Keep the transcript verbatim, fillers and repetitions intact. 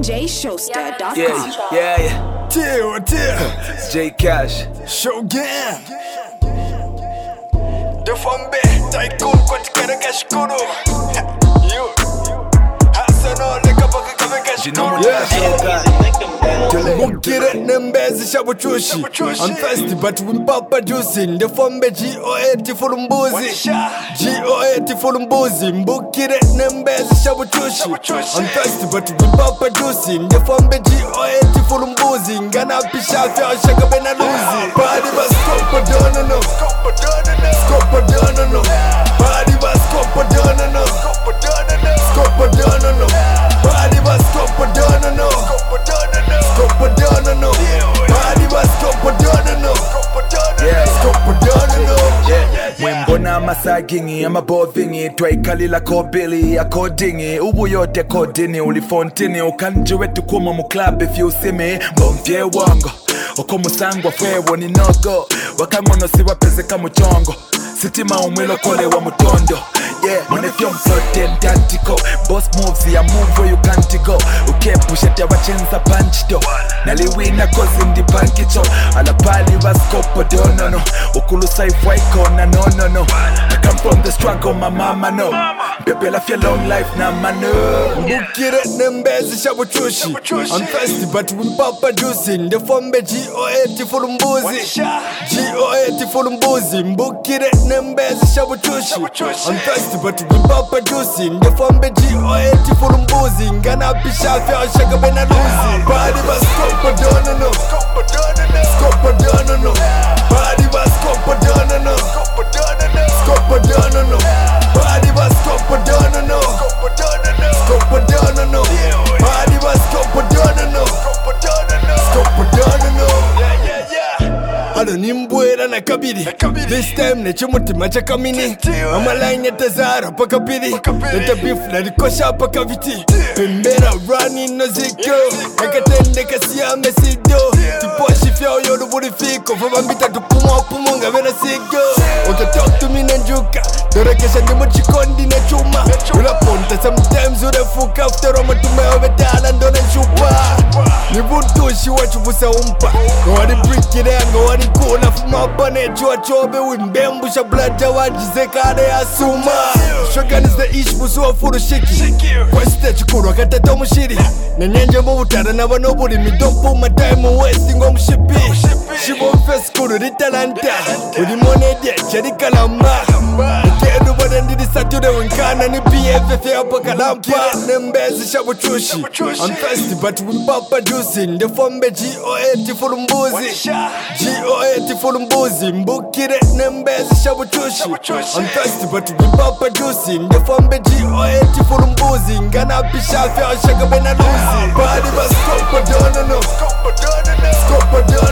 j showster dot com. Yeah, yeah, yeah. Tio, Tio. J Cash. Show gang. The Fombe. Tycoon kwa tikere kashikuru. You. Hasano leka baka kame kashikuru. Yeah. Mukire nembezi shabuchushi. I'm thirsty but we papa juicing. The Fombe G O A T fulumbuzi. G O A T fulumbuzi. Mukire nembezi shabuchushi. I'm thirsty but we papa juicing. The Fombe G O A T fulumbuzi. Ngana pisha fya shaka bena luzi. Body bas kopa dono no. Skopa dono no. Body bas kopa dono no. Skopa dono no. Body bas kopa dono no. Skopa dono no. Body bas kopa dono no. Skopa dono no. Mwimbona amasagingi amabovingi twaikalila kobili akodingi ubuyote kodini ulifontini ukanje wetu kuma mu club if you see me mbomvye wango oko musangwa fwewo ni nogo wakangono siwapezeka muchongo sitima umwilo kole wa mutondo. Yeah, money from floating tactical. Boss moves, ya move where you can't go. Okay, push it, ya wachenza punch to. Naliwina cause in the bankicho. Alapali was kopo dono no. Ukulu saif waiko na no no no. I come from the struggle, my mama no. Pepe la fia long life na mano. Mukire nembezi shabuchushi. I'm thirsty but we papa juicing. The Fombe G O A T fulumbuzi. G O A T fulumbuzi. Mukire nembezi shabuchushi. I'm thirsty but we papa juicing. The Fombe G O A T fulumbuzi. Ngana pisha fya shaka bena luzi. Body bas kopa dono no. Skopa dono no. Body bas kopa dono no. Skopa dono no. Body bas kopa dono no. Skopa dono no. Body bas kopa dono no. Skopa dono no. Halo nimbwera na kabiri. This time nechimutima cha kamini. Mama line ya tazara paka pili. Leta beef na rikosha paka viti. Pembera running no ziko. Nakatende kasi ya mesido. Tiposhi fya uyodu buri fiko. Fama mbita tupumwa pumunga vena sigo. Oka talk to me na njuka. Dora kesha ndimo chikondi na chuma. Ula ponta sometimes urefuka. After oma tumeo vetala ndona nchupa. Nibuntushi wachubusa umpa. Ngawari brikire ngawari kuna fuma pane chua chobe. Wimbembusha blata wajizekane ya suma. Shogun is the ish busu wa furu shiki. Kweste chukuru wakata tomu shiri. Na nyenje mbutara na wanobuli. Midompu my time wasting om shipi. Shibo fes kuru ritalanta. Udi monedye cherika lama. Nikedu badandidi sature winkana ni P F F ya paka lampa. Nembezi shabuchushi. I'm thirsty but we papa juicing. The Fombe G O A T fulumbuzi. G O A T fulumbuzi. Mbukire nembezi shabuchushi. I'm thirsty but we papa juicing. The Fombe G O A T fulumbuzi. Ngana pisha fya shaka bena luzi. Body bas kopa dono no. Skopa dono